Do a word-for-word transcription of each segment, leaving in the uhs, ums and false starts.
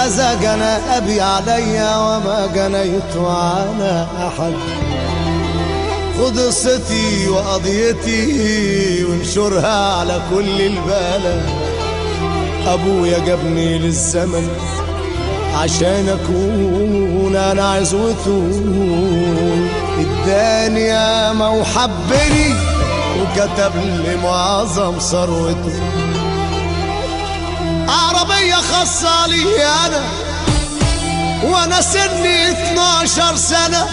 هذا جنى أبي علي وما جنيت على أحد. خد قصتي وقضيتي وانشرها على كل البلد. أبويا جابني للزمن عشان أكون أنا عزوته، اداني ياما وحبني وكتب لي معظم ثروته. عربية خاصة لي أنا وأنا سني اتناشر سنة.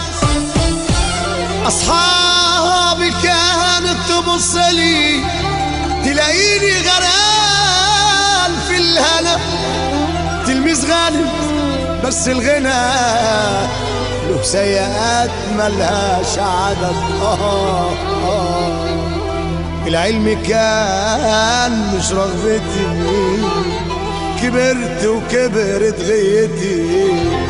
أصحابي كانت تبص لي تلاقيني غرقان في الهنا. تلميذ غني بس الغنى له سيئات ملهاش عدد. آه آه العلم كان مش رغبتي، كبرت وكبرت غيتي.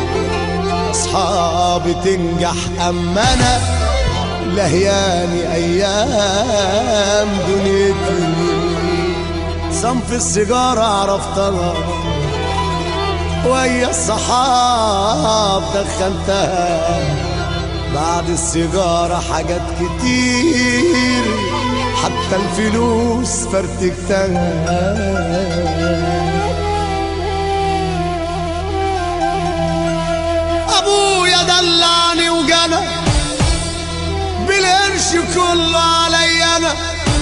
أصحابي تنجح أما أنا لهياني أيام دنيتي. صنف السيجارة عرفتها ويا الصحاب دخنتها. بعد السيجارة حاجات كتير حتى الفلوس فرتكتها. أبويا دلعني وجنى بالقرش كله علي أنا.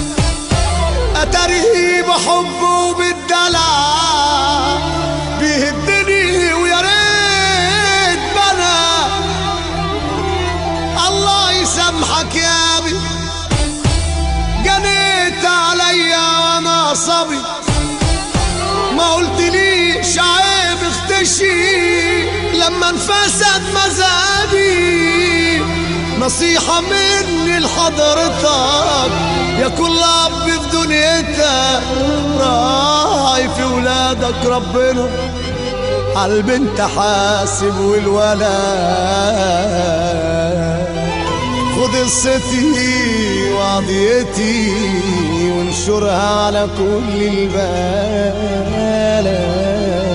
أتاريه بحبه وبالدلع بيهدني ويا ريت بنا. الله يسامحك يا أبي جنيت عليا وانا صبي. ما قلتليش عيب اختشي لما انفسد مذهبي. نصيحة مني لحضرتك يا كل اب في دنيتك، راعي في ولادك ربنا عالبنت حاسب والولد. خد قصتي وقضيتي وانشرها على كل البلد.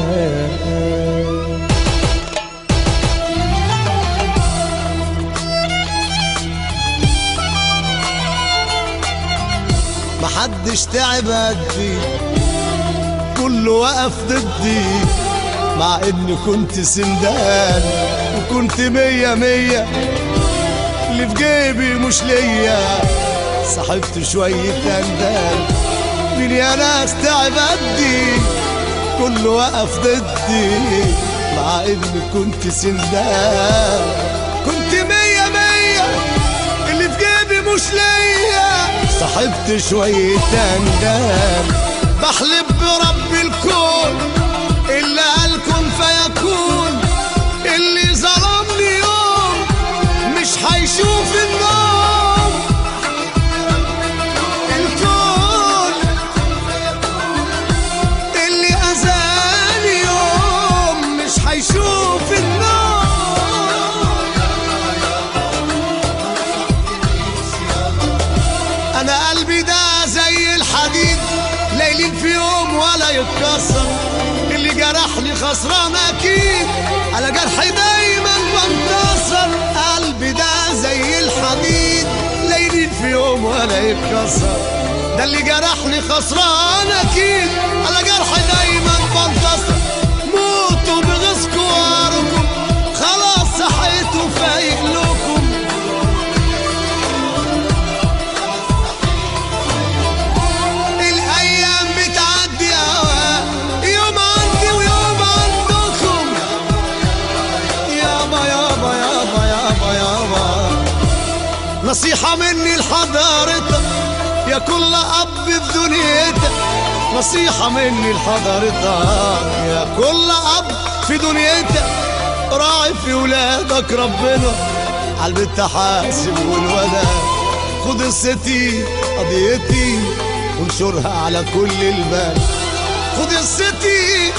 محدش تعب قدي كله وقف ضدي، مع اني كنت سندان وكنت مية مية. اللي في جيبي مش ليا صاحبت شوية اندال. مين يا ناس تعب قدي كله وقف ضدي، مع اني كنت سندان كنت مية مية. اللي في جيبي مش ليا صاحبت شوية اندال. بحلف برب الكون اللي قال كن فيكون، اللي ظلمني يوم مش هيشوف النوم. الكون اللي أذاني يوم مش هيشوف النوم. أنا قلبي ده زي الحديد ليلين في يوم ولا يتكسر. اللي جرحني خسران أكيد على جرحي دايما بنتصر. قلبي ده زي الحديد ليلين في يوم ولا يتكسر. ده اللي جرحني خسران أكيد على جرحي دايما بنتصر. موتوا بغيظكوا واركم خلاص صحيتوا فايق لكم. الأيام بتعدي أوقات يوم عندي ويوم عندكم. يابا يابا يابا يابا يابا نصيحة مني لحضرتك يا كل أب في دنيتك. نصيحة مني لحضرتك يا كل أب في دنيتك، راعي في ولادك ربنا عالبنت حاسب والولد. خد قصتي قضيتي وانشرها على كل البلد. خد قصتي